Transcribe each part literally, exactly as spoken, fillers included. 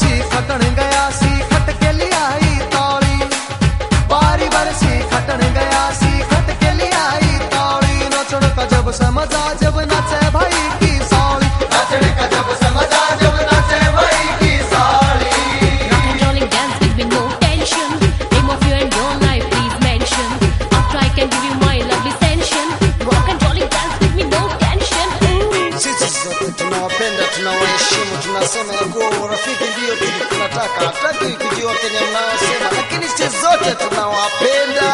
बरसी खटन गया सी खट के लियाई तौली बारी बरसी खटन गया सी खट के लियाई तौली नचड़ का जब समझा जब नाचे भाई की साली नचड़ का जब समझा जब नाचे भाई की साली Rock and rolling dance with me, no tension. Name of you and your life, please mention. After I can give you my lovely tension. Rock and rolling dance with me, no tension. Ooh. Sisi sote tunawapenda, tunawaheshimu, tunasema ya kuwa urafiki ndio kitu tunataka. Hataki kujua Kenya mnaosema, lakini sisi zote tunawapenda.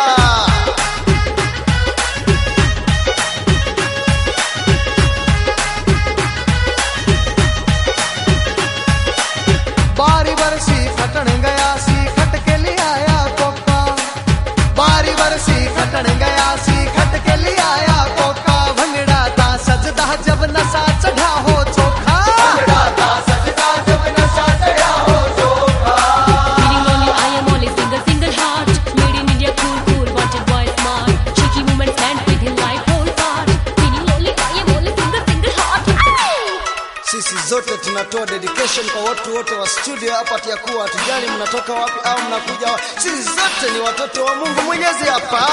बारी बरसी खटन गया सी खट के लियाया कोका बारी बरसी खटन गया सी खट के लियाया कोका भंगड़ा ता सजदा जब नशा चढ़ा हो चोखा भंगड़ा ता सजदा जब नशा चढ़ा हो चोखा Feeling lonely, I am only single, single heart. Made in India, cool, cool, wanted boy smart. Shaky movement, stand with him like whole part. Feeling lonely, I am only single, single heart. Ay! Sisi zote tunatoa dedication kwa watu wote wa studio hapa, tia kuwa hatujali mnatoka wapi au mnakuja wapi. Sisi zote ni watoto wa Mungu Mwenyezi hapa.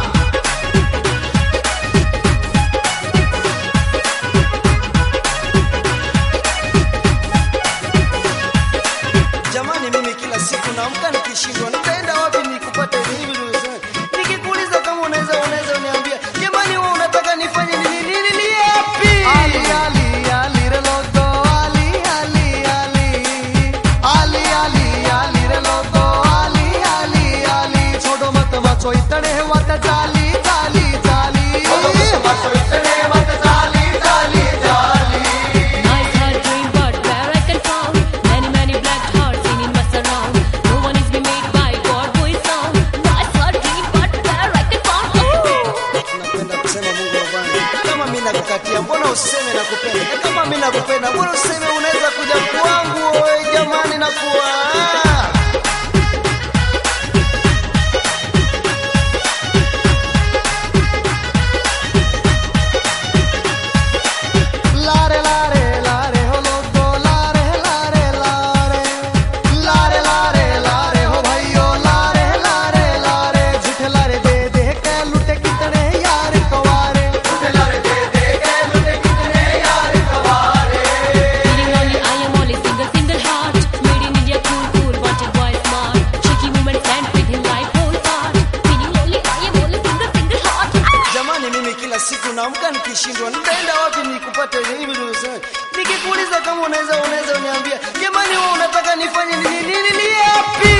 Jamani, mimi kila siku naamka nikishindwa nitaenda wapi nikupate hivi ndio. Nikikuuliza kama unaweza unaweza uniambia, jamani wewe unataka nifanye nini nini ni yapi? आली आली आली रे लोगो आली आली आली आली आली आली रे लोगो आली आली आली छोड़ो मत मचो इतने मत जाली जाली जाली छोड़ो मत मचो इतने मत जाली जाली जाली Nice hard dream, but where I can found many, many black hearts in in mess around. No one is be made by God who is sound. Nice hard dream, but where I can found. Ooh. Tunapenda kusema Mungu wa Bwana. Kama mimi nakukatia, mbona useme nakupenda? Na kama mimi nakupenda, mbona useme unaweza kuja kwangu wewe jamani nakuwa. लारे लारे लारे हो लोगो लारे लारे लारे लारे लारे लारे हो भाइयों लारे लारे लारे झूठे लारे दे दे के लुटे कितने यार कवारे झूठे लारे दे दे के लुटे कितने यार कवारे Feeling lonely, I am only single, single heart. Made in India, cool, cool, wanted boy smart. Shaky movement, stand with him like whole part. Feeling lonely, I am only single, single heart. Ay! Jamani, mimi kila siku naamka nikishindwa nitaenda wapi nikupate hivi ndio. Nikikuuliza kama unaweza unaweza uniambia, jamani wewe unataka nifanye nini nini ni yapi?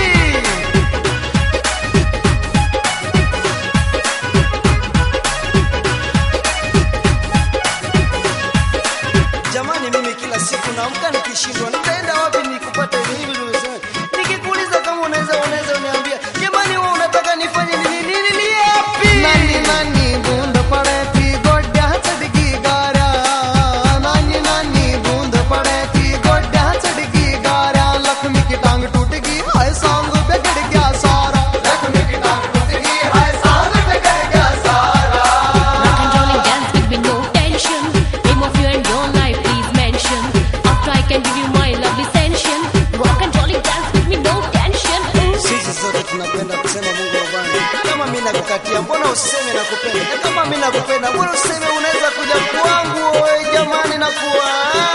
Jamani, mimi kila siku naamka nikishindwa nitaenda wapi nikupate hivi ndio. Nikikuuliza kama unaweza unaweza uniambia, jamani wewe unataka nifanye nini nini ni yapi? नानी नानी बूंद पड़े थी गोड्या चढ़गी गारा नानी नानी बूंद पड़े थी गोड्या चढ़गी गारा लक्ष्मी की टांग टूट गई हाय सांग बिगड़ गया सारा लक्ष्मी की टांग टूट गई हाय सांग बिगड़ गया सारा Rock and rolling dance with me, no tension. Name of you and your life, please mention. After I can give you my lovely tension. Rock and rolling dance with me, no tension. Ooh. Sisi zote tunapenda kusema Mungu wa Bwana. Kama mimi nakukatia, mbona useme nakupenda? Na kama mimi nakupenda, mbona useme unaweza kuja kwangu wewe jamani nakuwa.